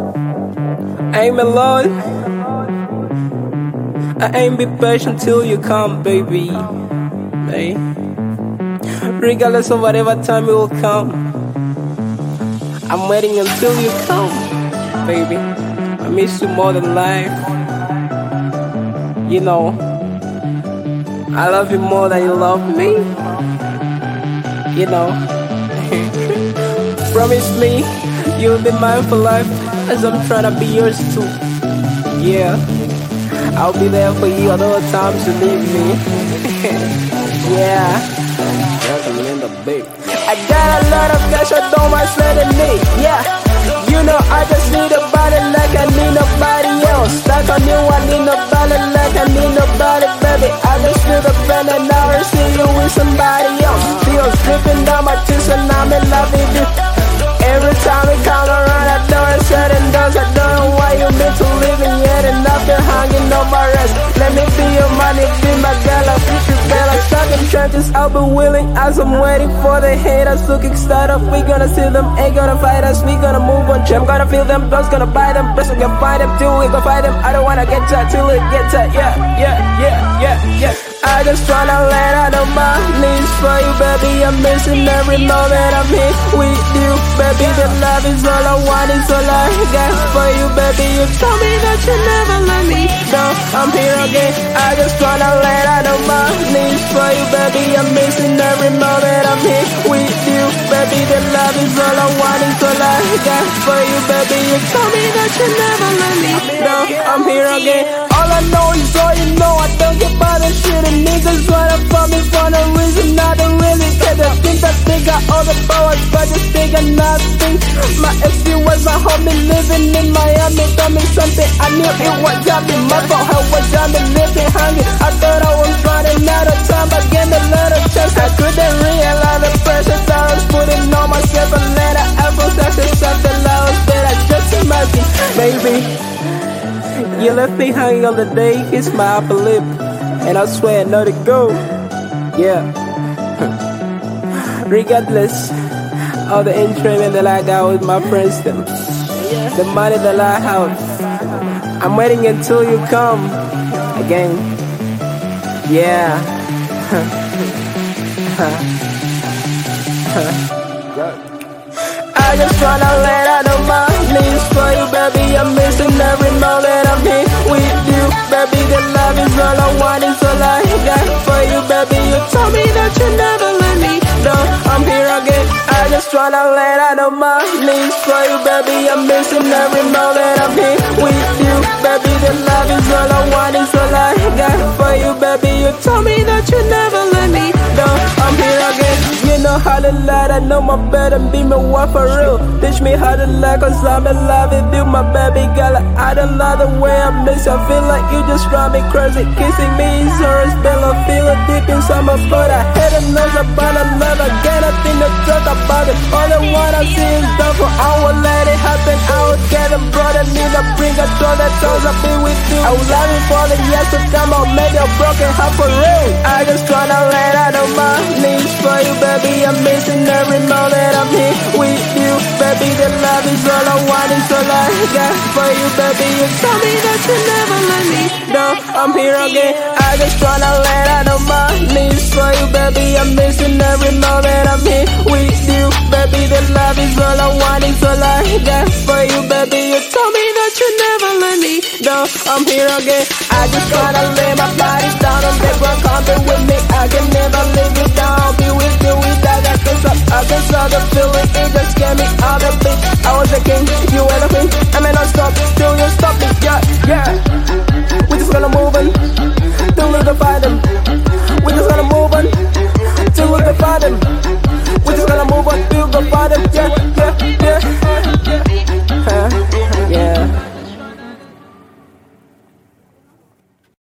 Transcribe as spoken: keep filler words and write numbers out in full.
I'm alone. I ain't be patient till you come, baby. Hey. Regardless of whatever time it will come, I'm waiting until you come, baby. I miss you more than life. You know, I love you more than you love me. You know, promise me you'll be mine for life, as I'm trying to be yours too. Yeah, I'll be there for you at all times you need me. Yeah, I got a lot of cash, I don't mind spending it. Yeah, you know I just need a body like I need nobody else. Like I knew I need nobody like I need nobody, baby. I just feel the pain and now I see you with somebody else. Feels dripping down my chest and I'm in love with you. Every time we come around, I know it's said and does. I don't know why you meant to live in yet, and I've been hanging on my rest. Let me be your money, be my girl, I'll treat you better. Stuck in trenches, I'll be willing as I'm waiting for the haters to kick start up. We gonna see them, ain't gonna fight us. We gonna move on, jam, gonna feel them, guns gonna buy them. Best we can find them till we can fight them. I don't wanna get tired till it gets tight. Yeah, yeah, yeah, yeah, yeah. I just tryna let out of my knees for you, baby. I'm missing every moment I'm here with you, baby. The love is all I want, it's all I got for you, baby. You told me that you never let me down. I'm here again. I just tryna let out of my knees for you, baby. I'm missing every moment I'm here with you, baby. The love is all I want, it's all I got for you, baby. You told me that you never let me down. I'm here again. All I know is all you know. I don't get by the shit. And niggas wanna fuck me for no reason. I don't really care. They think that they got all the powers, but just they got nothing. My ex was my homie living in Miami. Told me something I knew it was happy. My fault, how was I living hungry? I thought I was running out of time, but gave me a little chance. I couldn't realize the pressure that I was putting on myself. And later I felt that's something I was that I just imagine. Baby, you left me hanging on the day, kiss my upper lip, and I swear not to go. Yeah. Regardless of the enjoyment that I got with my friends, them, the money that I have, I'm waiting until you come again. Yeah. I just wanna let out of my knees for you, baby. I'm missing every moment I'm here with you, baby. The love is all I want, it's all I got for you, baby. You told me that you never let me down. I'm here again. I just wanna let out of my knees for you, baby. I'm missing every moment I'm here with you, baby. The love is all I want, it's all I got for you, baby. You told me that you never let me down. I'm here again. You know how to lie, I know my better be my wife for real. Teach me how to lie, cause I'm in love with you, my baby girl. I don't love the way I miss you. I feel like you just drive me crazy. Kissing me is always been a feeling deep inside my blood. I had enough about a love, I got nothing to talk about it. All I wanna see is done for, I will let it happen. I will get a brother, need a bring a door that tells I'll be with you. I was loving for the years to come, I'll make a broken heart for real. I just tryna let out of my knees for you, baby. I'm missing every moment I'm here with you, baby. The love is all I want, it's all I got for you, baby. You told me that you never let me down. I'm here again. I just tryna let out of my knees for you, baby. I'm missing every moment I'm here with you, baby. The love is all I want, it's all I got for you, baby. You told me that you never let me down. I'm here again. I just wanna lay my body down on the ground, come be with me. I can never leave you down, be with you without that kiss up. I just saw the feeling, it just scared me out of it. I was a king, you were the queen, I may not stop till you stop me.